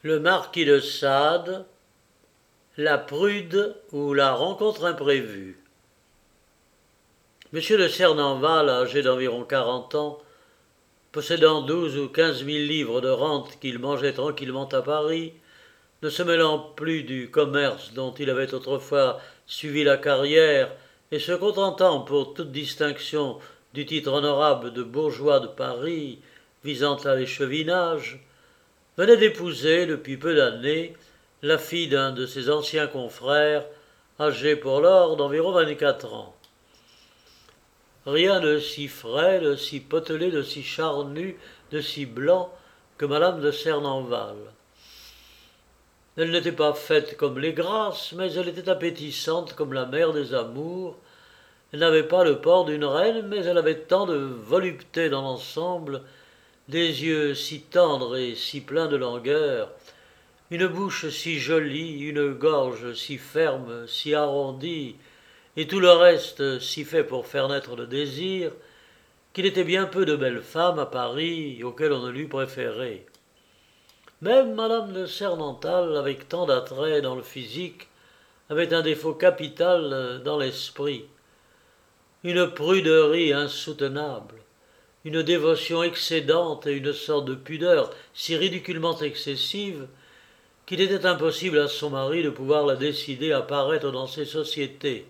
Le marquis de Sade, la prude ou la rencontre imprévue. Monsieur de Cernenval, âgé d'environ 40 ans, possédant 12 ou 15 000 livres de rente qu'il mangeait tranquillement à Paris, ne se mêlant plus du commerce dont il avait autrefois suivi la carrière et se contentant pour toute distinction du titre honorable de bourgeois de Paris, visant à l'échevinage, venait d'épouser, depuis peu d'années, la fille d'un de ses anciens confrères, âgée pour lors d'environ 24 ans. Rien de si frais, de si potelé, de si charnu, de si blanc que madame de Cernenval. Elle n'était pas faite comme les grâces, mais elle était appétissante comme la mère des amours. Elle n'avait pas le port d'une reine, mais elle avait tant de volupté dans l'ensemble, des yeux si tendres et si pleins de langueur, une bouche si jolie, une gorge si ferme, si arrondie, et tout le reste si fait pour faire naître le désir, qu'il était bien peu de belles femmes à Paris auxquelles on ne l'eût préféré. Même madame de Cernental, avec tant d'attrait dans le physique, avait un défaut capital dans l'esprit, une pruderie insoutenable, une dévotion excédente et une sorte de pudeur si ridiculement excessive qu'il était impossible à son mari de pouvoir la décider à paraître dans ces sociétés.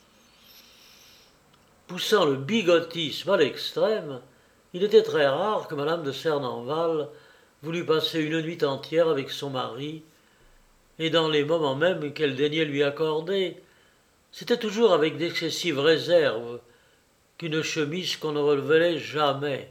Poussant le bigotisme à l'extrême, il était très rare que madame de Cernenval voulût passer une nuit entière avec son mari, et dans les moments mêmes qu'elle daignait lui accorder, c'était toujours avec d'excessives réserves qu'une chemise qu'on ne relevait jamais.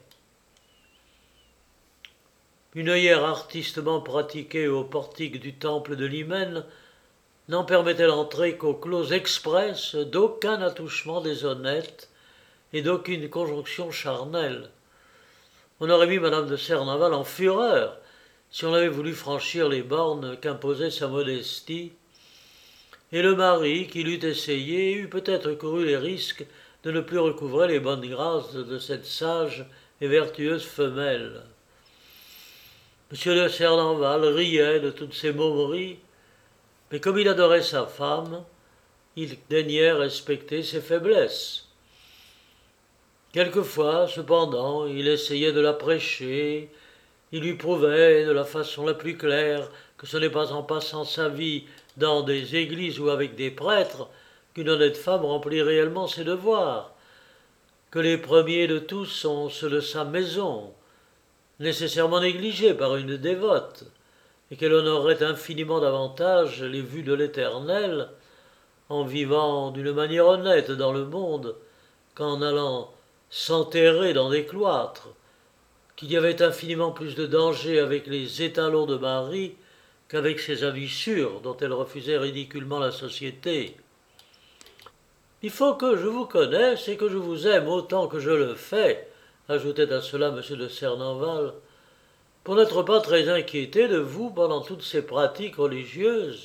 Une œillère artistement pratiquée au portique du temple de l'hymen n'en permettait l'entrée qu'aux clauses expresses d'aucun attouchement déshonnête et d'aucune conjonction charnelle. On aurait mis madame de Cernenval en fureur si on avait voulu franchir les bornes qu'imposait sa modestie, et le mari qui l'eût essayé eût peut-être couru les risques de ne plus recouvrer les bonnes grâces de cette sage et vertueuse femelle. Monsieur de Cernenval riait de toutes ces momeries, mais comme il adorait sa femme, il daignait respecter ses faiblesses. Quelquefois, cependant, il essayait de la prêcher, il lui prouvait de la façon la plus claire que ce n'est pas en passant sa vie dans des églises ou avec des prêtres qu'une honnête femme remplit réellement ses devoirs, que les premiers de tous sont ceux de sa maison, nécessairement négligés par une dévote, et qu'elle honorerait infiniment davantage les vues de l'Éternel en vivant d'une manière honnête dans le monde qu'en allant s'enterrer dans des cloîtres, qu'il y avait infiniment plus de danger avec les étalons de Marie qu'avec ses avis sûrs dont elle refusait ridiculement la société. Il faut que je vous connaisse et que je vous aime autant que je le fais, ajoutait à cela M. de Cernenval, pour n'être pas très inquiété de vous pendant toutes ces pratiques religieuses.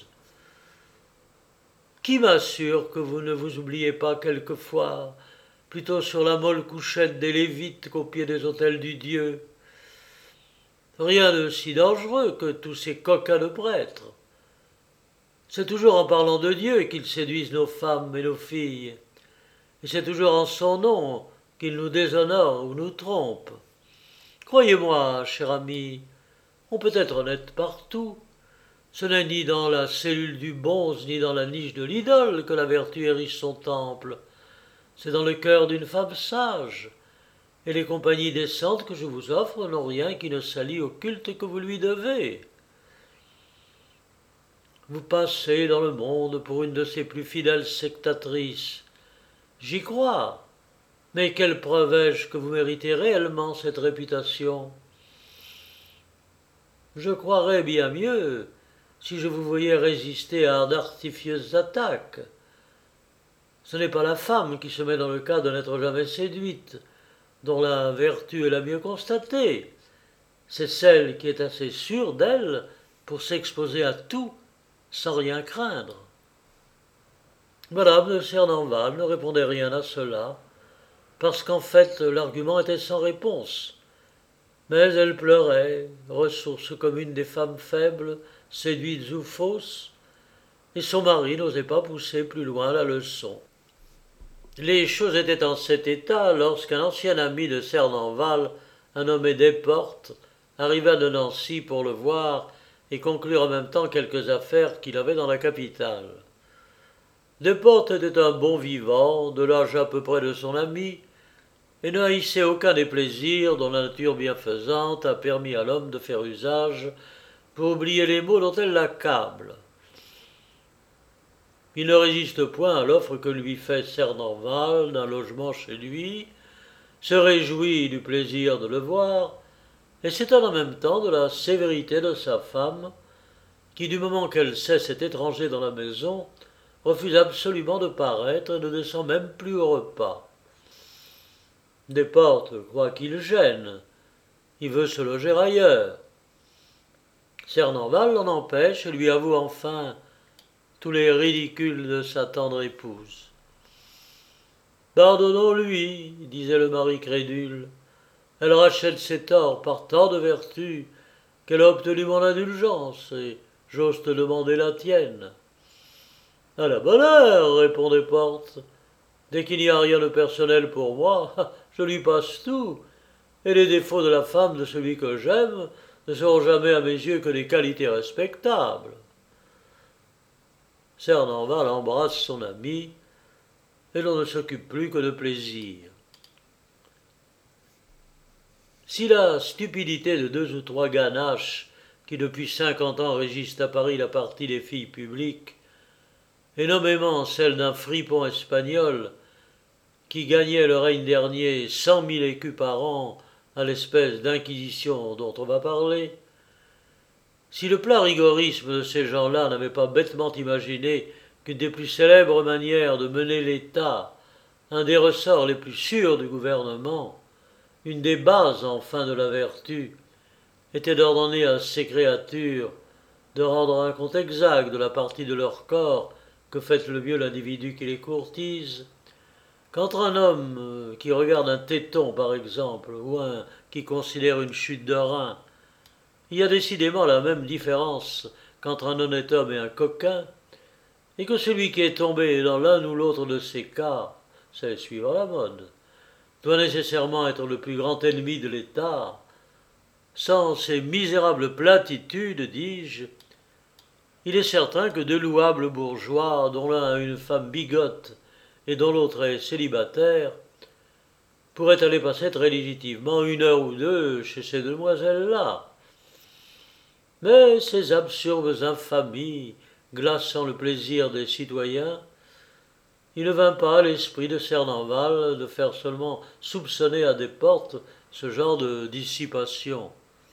Qui m'assure que vous ne vous oubliez pas quelquefois, plutôt sur la molle couchette des Lévites qu'au pied des autels du Dieu? Rien de si dangereux que tous ces coquins de prêtres. C'est toujours en parlant de Dieu qu'ils séduisent nos femmes et nos filles, et c'est toujours en son nom qu'ils nous déshonorent ou nous trompent. Croyez-moi, cher ami, on peut être honnête partout. Ce n'est ni dans la cellule du bonze ni dans la niche de l'idole que la vertu érige son temple. C'est dans le cœur d'une femme sage. Et les compagnies décentes que je vous offre n'ont rien qui ne salit au culte que vous lui devez. Vous passez dans le monde pour une de ses plus fidèles sectatrices. J'y crois. Mais quelle preuve ai-je que vous méritez réellement cette réputation? Je croirais bien mieux si je vous voyais résister à d'artificieuses attaques. Ce n'est pas la femme qui se met dans le cas de n'être jamais séduite, dont la vertu est la mieux constatée. C'est celle qui est assez sûre d'elle pour s'exposer à tout sans rien craindre. Madame de Cernenval ne répondait rien à cela, parce qu'en fait l'argument était sans réponse. Mais elle pleurait, ressource commune des femmes faibles, séduites ou fausses, et son mari n'osait pas pousser plus loin la leçon. Les choses étaient en cet état lorsqu'un ancien ami de Cernanval, un nommé Desportes, arriva de Nancy pour le voir et conclure en même temps quelques affaires qu'il avait dans la capitale. Desportes était un bon vivant, de l'âge à peu près de son ami, et ne haïssait aucun des plaisirs dont la nature bienfaisante a permis à l'homme de faire usage pour oublier les maux dont elle l'accable. Il ne résiste point à l'offre que lui fait Cernanval d'un logement chez lui, se réjouit du plaisir de le voir, et s'étonne en même temps de la sévérité de sa femme, qui, du moment qu'elle sait cet étranger dans la maison, refuse absolument de paraître et ne descend même plus au repas. Desportes croit qu'il gêne, il veut se loger ailleurs. Cernanval l'en empêche et lui avoue enfin tous les ridicules de sa tendre épouse. Pardonnons-lui, disait le mari crédule. Elle rachète ses torts par tant de vertus qu'elle a obtenu mon indulgence, et j'ose te demander la tienne. À la bonne heure, répond Desportes. Dès qu'il n'y a rien de personnel pour moi, je lui passe tout, et les défauts de la femme de celui que j'aime ne seront jamais à mes yeux que des qualités respectables. Cernanval embrasse son ami, et l'on ne s'occupe plus que de plaisir. Si la stupidité de 2 ou 3 ganaches qui depuis 50 ans régissent à Paris la partie des filles publiques, et nommément celle d'un fripon espagnol qui gagnait le règne dernier 100 000 écus par an à l'espèce d'inquisition dont on va parler, si le plat rigorisme de ces gens-là n'avait pas bêtement imaginé qu'une des plus célèbres manières de mener l'État, un des ressorts les plus sûrs du gouvernement, une des bases enfin de la vertu, était d'ordonner à ces créatures de rendre un compte exact de la partie de leur corps que fait le mieux l'individu qui les courtise, qu'entre un homme qui regarde un téton par exemple, ou un qui considère une chute de rein, il y a décidément la même différence qu'entre un honnête homme et un coquin, et que celui qui est tombé dans l'un ou l'autre de ces cas, c'est suivant la mode, doit nécessairement être le plus grand ennemi de l'État. Sans ces misérables platitudes, dis-je, il est certain que 2 louables bourgeois, dont l'un a une femme bigote et dont l'autre est célibataire, pourraient aller passer très légitimement 1 heure ou 2 chez ces demoiselles-là. Mais ces absurdes infamies glaçant le plaisir des citoyens, il ne vint pas à l'esprit de Cernanval de faire seulement soupçonner à Desportes ce genre de dissipation.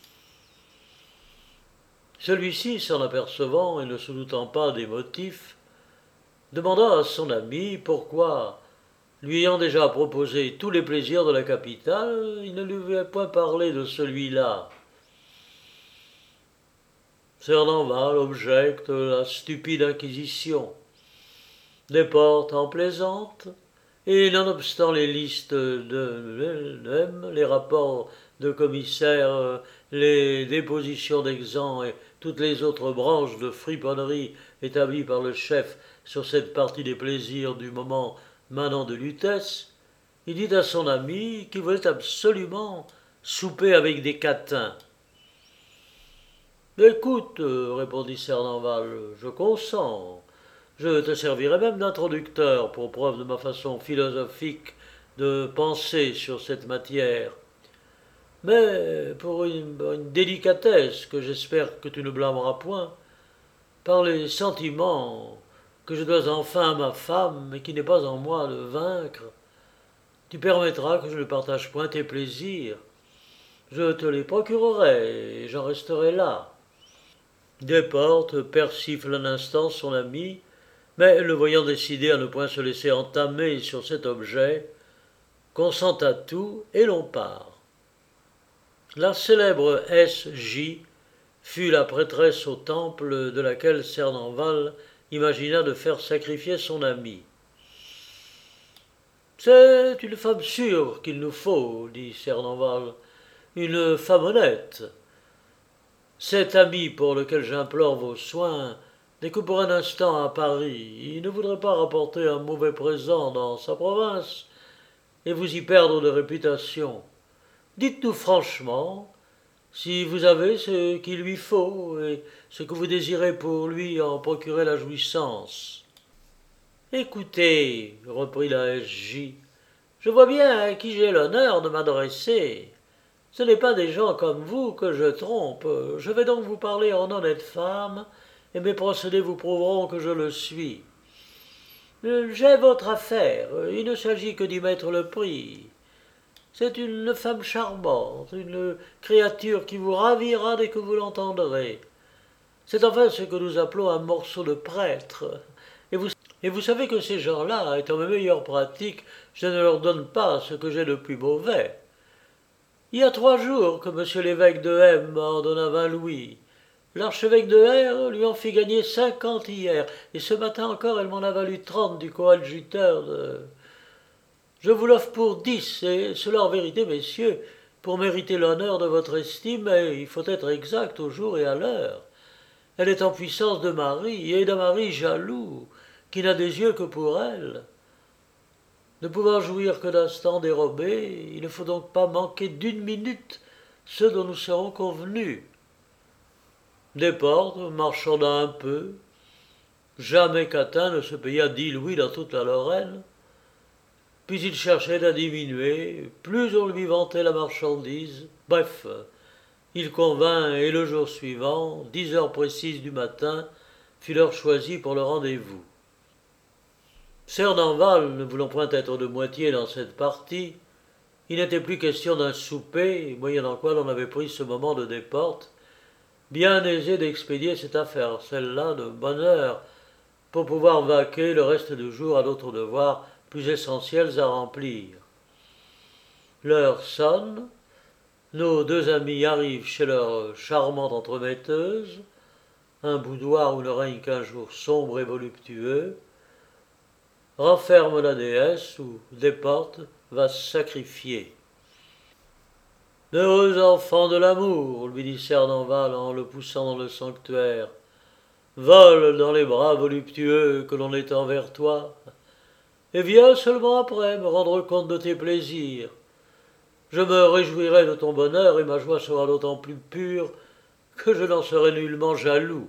Celui-ci, s'en apercevant et ne se doutant pas des motifs, demanda à son ami pourquoi, lui ayant déjà proposé tous les plaisirs de la capitale, il ne lui avait point parlé de celui-là. Cernanval objecte la stupide inquisition. Desportes en plaisante, et nonobstant les listes les rapports de commissaires, les dépositions d'exempt et toutes les autres branches de friponnerie établies par le chef sur cette partie des plaisirs du moment manant de Lutèce, il dit à son ami qu'il voulait absolument souper avec des catins. « Écoute, répondit Cernanval, je consens. Je te servirai même d'introducteur pour preuve de ma façon philosophique de penser sur cette matière. Mais pour une délicatesse que j'espère que tu ne blâmeras point, par les sentiments que je dois enfin à ma femme et qui n'est pas en moi de vaincre, tu permettras que je ne partage point tes plaisirs. Je te les procurerai et j'en resterai là. » Desportes persifle un instant son ami, mais le voyant décidé à ne point se laisser entamer sur cet objet, consent à tout et l'on part. La célèbre S.J. fut la prêtresse au temple de laquelle Cernanval imagina de faire sacrifier son ami. « C'est une femme sûre qu'il nous faut, dit Cernanval, une femme honnête. Cet ami pour lequel j'implore vos soins n'est que pour un instant à Paris. Il ne voudrait pas rapporter un mauvais présent dans sa province et vous y perdre de réputation. Dites-nous franchement si vous avez ce qu'il lui faut et ce que vous désirez pour lui en procurer la jouissance. Écoutez, reprit la S.J., je vois bien à qui j'ai l'honneur de m'adresser. Ce n'est pas des gens comme vous que je trompe. Je vais donc vous parler en honnête femme, et mes procédés vous prouveront que je le suis. J'ai votre affaire, il ne s'agit que d'y mettre le prix. C'est une femme charmante, une créature qui vous ravira dès que vous l'entendrez. C'est enfin ce que nous appelons un morceau de prêtre. Et vous savez que ces gens-là, étant mes meilleures pratiques, je ne leur donne pas ce que j'ai de plus mauvais. Il y a 3 jours que monsieur l'évêque de M m'en donna 20 louis. L'archevêque de R lui en fit gagner 50 hier, et ce matin encore elle m'en a valu 30 du coadjuteur de... Je vous l'offre pour 10, et cela en vérité, messieurs, pour mériter l'honneur de votre estime, et il faut être exact au jour et à l'heure. Elle est en puissance de mari, et d'un mari jaloux, qui n'a des yeux que pour elle. Ne pouvant jouir que d'instants dérobés, il ne faut donc pas manquer d'1 minute ce dont nous serons convenus. Desportes marchanda un peu. Jamais Catin ne se paya 10 louis dans toute la Lorraine. Puis il cherchait à diminuer, plus on lui vantait la marchandise. Bref, il convint et le jour suivant, 10 heures précises du matin, fut l'heure choisie pour le rendez-vous. Serdenval ne voulant point être de moitié dans cette partie, il n'était plus question d'un souper, moyennant quoi l'on avait pris ce moment de Desportes, bien aisé d'expédier cette affaire, celle-là, de bonne heure, pour pouvoir vaquer le reste du jour à d'autres devoirs plus essentiels à remplir. L'heure sonne, nos 2 amis arrivent chez leur charmante entremetteuse, un boudoir où ne règne qu'un jour sombre et voluptueux, renferme la déesse où Desportes va se sacrifier. Heureux enfant de l'amour, lui dit Serdenval en le poussant dans le sanctuaire, vole dans les bras voluptueux que l'on étend vers toi, et viens seulement après me rendre compte de tes plaisirs. Je me réjouirai de ton bonheur et ma joie sera d'autant plus pure que je n'en serai nullement jaloux.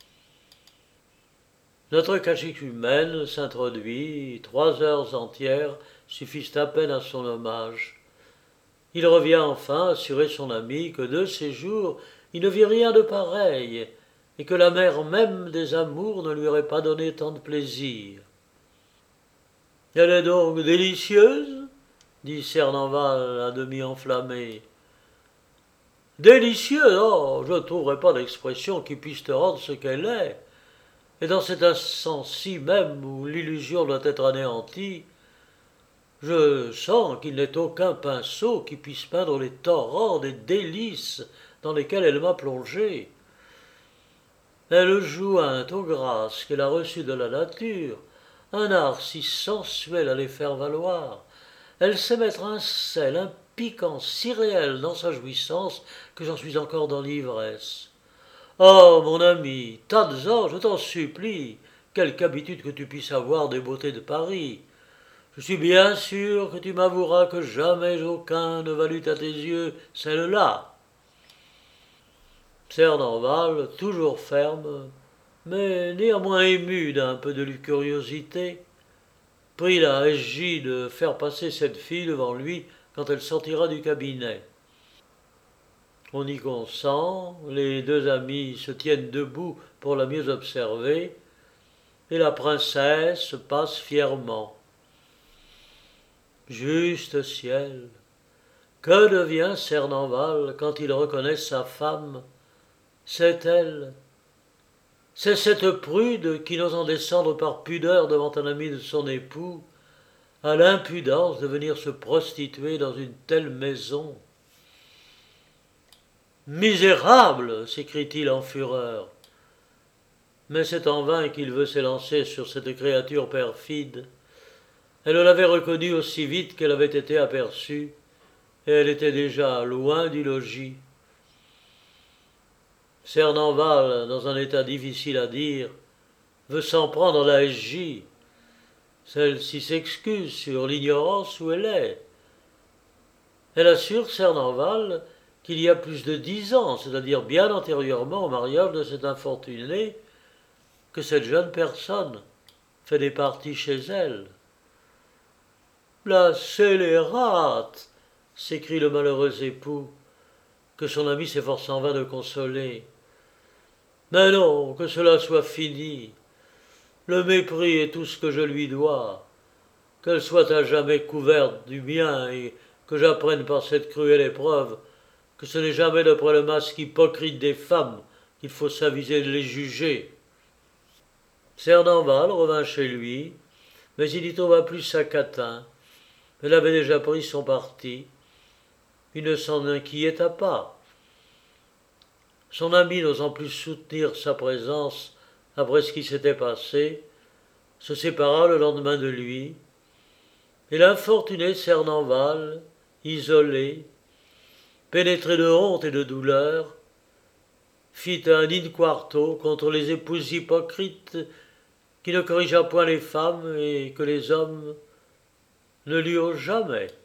Notre cachicumène s'introduit, 3 heures entières suffisent à peine à son hommage. Il revient enfin assurer son ami que de ses jours il ne vit rien de pareil, et que la mère même des amours ne lui aurait pas donné tant de plaisir. Elle est donc délicieuse dit Serdenval à demi enflammé. Délicieuse, oh, je ne trouverai pas d'expression qui puisse te rendre ce qu'elle est. Et dans cet instant-ci même où l'illusion doit être anéantie, je sens qu'il n'est aucun pinceau qui puisse peindre les torrents des délices dans lesquels elle m'a plongé. Elle joint aux grâces qu'elle a reçues de la nature un art si sensuel à les faire valoir. Elle sait mettre un sel, un piquant si réel dans sa jouissance que j'en suis encore dans l'ivresse. Oh, mon ami, tas-en, je t'en supplie, quelque habitude que tu puisses avoir des beautés de Paris. Je suis bien sûr que tu m'avoueras que jamais aucun ne valut à tes yeux celle-là. Serdenval, toujours ferme, mais néanmoins ému d'un peu de curiosité, prit la S.J. de faire passer cette fille devant lui quand elle sortira du cabinet. On y consent, les 2 amis se tiennent debout pour la mieux observer, et la princesse passe fièrement. Juste ciel, que devient Serdenval quand il reconnaît sa femme? C'est elle. C'est cette prude qui, n'osant descendre par pudeur devant un ami de son époux, a l'impudence de venir se prostituer dans une telle maison. Misérable s'écrie-t-il en fureur. Mais c'est en vain qu'il veut s'élancer sur cette créature perfide. Elle l'avait reconnu aussi vite qu'elle avait été aperçue, et elle était déjà loin du logis. Cernenval, dans un état difficile à dire, veut s'en prendre à la SJ. Celle-ci s'excuse sur l'ignorance où elle est. Elle assure Cernenval qu'il y a plus de 10 ans, c'est-à-dire bien antérieurement au mariage de cet infortuné, que cette jeune personne fait des parties chez elle. La scélérate s'écrie le malheureux époux, que son ami s'efforce en vain de consoler. Mais non, que cela soit fini. Le mépris est tout ce que je lui dois. Qu'elle soit à jamais couverte du mien et que j'apprenne par cette cruelle épreuve que ce n'est jamais d'après le masque hypocrite des femmes qu'il faut s'aviser de les juger. Cernenval revint chez lui, mais il n'y trouva plus sa Catin. Elle avait déjà pris son parti. Il ne s'en inquiéta pas. Son ami, n'osant plus soutenir sa présence après ce qui s'était passé, se sépara le lendemain de lui, et l'infortuné Cernenval, isolé, pénétré de honte et de douleur, fit un in quarto contre les épouses hypocrites qui ne corrigea point les femmes et que les hommes ne lui ont jamais.